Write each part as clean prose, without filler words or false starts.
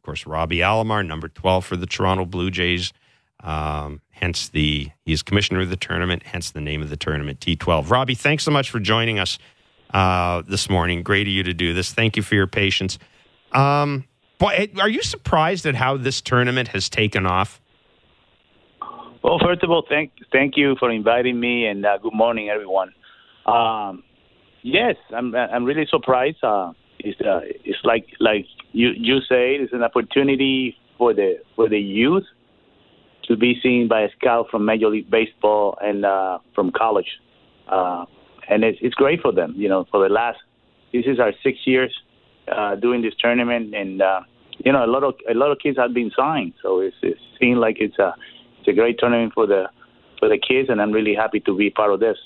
course, Robbie Alomar, number 12 for the Toronto Blue Jays. He's commissioner of the tournament, hence the name of the tournament, T12. Robbie, thanks so much for joining us this morning. Great of you to do this. Thank you for your patience. Boy, are you surprised at how this tournament has taken off? Well, first of all, thank you for inviting me, and good morning, everyone. Yes, I'm really surprised. It's like you say, it's an opportunity for the youth to be seen by a scout from Major League Baseball and from college, and it's great for them. This is our 6 years doing this tournament, and a lot of kids have been signed, so it's seemed like it's a great tournament for the kids, and I'm really happy to be part of this.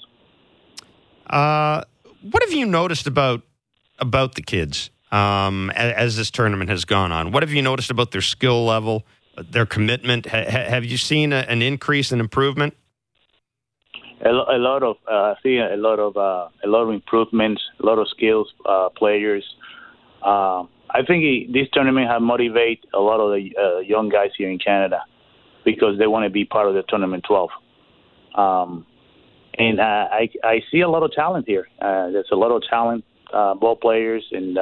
What have you noticed about the kids as this tournament has gone on? What have you noticed about their skill level, their commitment? Have you seen an increase in improvement? I see a lot of improvements, a lot of skills players. I think this tournament has motivated a lot of the young guys here in Canada because they want to be part of the tournament 12. And I see a lot of talent here. There's a lot of talent, ball players, and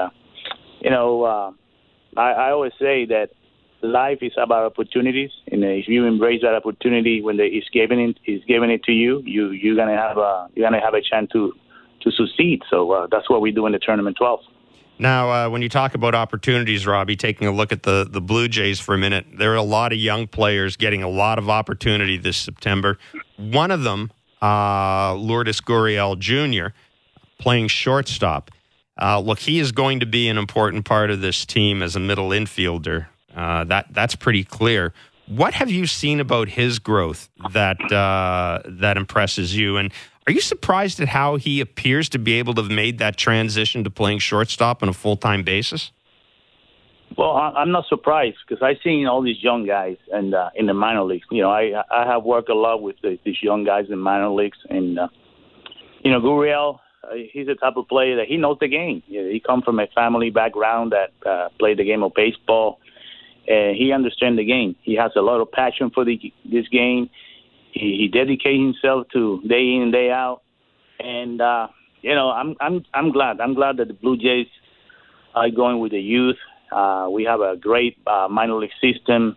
I always say that life is about opportunities, and if you embrace that opportunity when it's given it to you, you're gonna have a chance to succeed. So that's what we do in the tournament 12. Now, when you talk about opportunities, Robbie, taking a look at the Blue Jays for a minute, there are a lot of young players getting a lot of opportunity this September. One of them, Lourdes Gurriel Jr., playing shortstop. Look, he is going to be an important part of this team as a middle infielder. That's pretty clear. What have you seen about his growth that impresses you? And are you surprised at how he appears to be able to have made that transition to playing shortstop on a full-time basis? Well, I'm not surprised because I've seen all these young guys and in the minor leagues. I have worked a lot with these young guys in minor leagues, and Gurriel, he's the type of player that he knows the game. He comes from a family background that played the game of baseball, and he understands the game. He has a lot of passion for this game. He dedicates himself to day in and day out, and I'm glad. I'm glad that the Blue Jays are going with the youth. We have a great minor league system.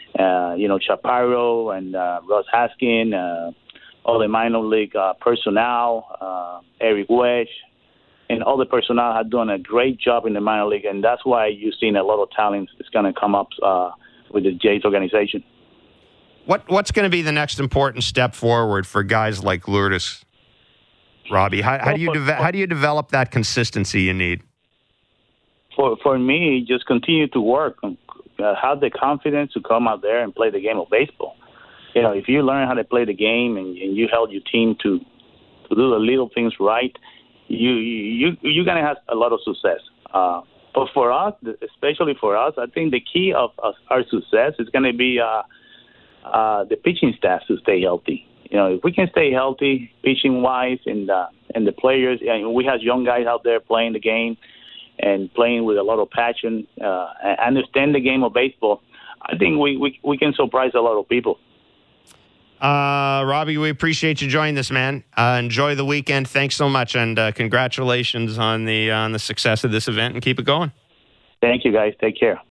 Chaparro and Ross Haskin, all the minor league personnel, Eric Wedge, and all the personnel have done a great job in the minor league, and that's why you've seen a lot of talent that's going to come up with the Jays organization. What's going to be the next important step forward for guys like Lourdes, Robbie? How do you develop that consistency you need? For me, just continue to work, have the confidence to come out there and play the game of baseball. If you learn how to play the game and you help your team to do the little things right, you're gonna have a lot of success. But for us, especially for us, I think the key of our success is going to be the pitching staff to stay healthy. If we can stay healthy, pitching wise, and the players, and we have young guys out there playing the game and playing with a lot of passion, understand the game of baseball, I think we can surprise a lot of people. Robbie, we appreciate you joining us, man. Enjoy the weekend. Thanks so much, and congratulations on the success of this event, and keep it going. Thank you, guys. Take care.